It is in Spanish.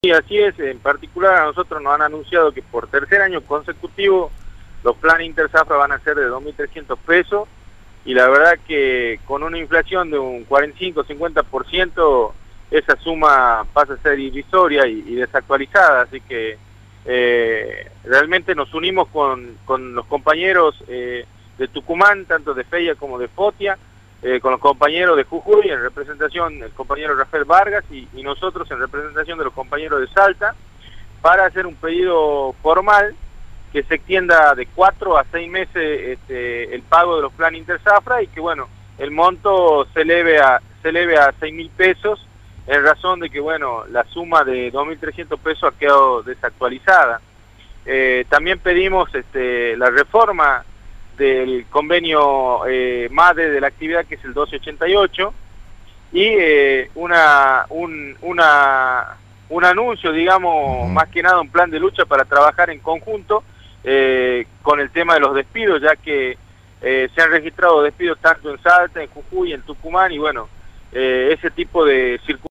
Sí, así es. En particular a nosotros nos han anunciado que por tercer año consecutivo los planes Interzafra van a ser de 2.300 pesos y la verdad que con una inflación de un 45-50% esa suma pasa a ser irrisoria y desactualizada, así que realmente nos unimos con los compañeros de Tucumán, tanto de FEIA como de FOTIA, con los compañeros de Jujuy, en representación del compañero Rafael Vargas y nosotros en representación de los compañeros de Salta, para hacer un pedido formal que se extienda de 4 a 6 meses el pago de los planes Interzafra y que bueno, el monto se eleve a 6.000 pesos en razón de que bueno, la suma de 2.300 pesos ha quedado desactualizada. También pedimos la reforma del convenio MADE de la actividad, que es el 1288, y un anuncio, digamos, más que nada un plan de lucha para trabajar en conjunto con el tema de los despidos, ya que se han registrado despidos tanto en Salta, en Jujuy, en Tucumán, y bueno, ese tipo de circunstancias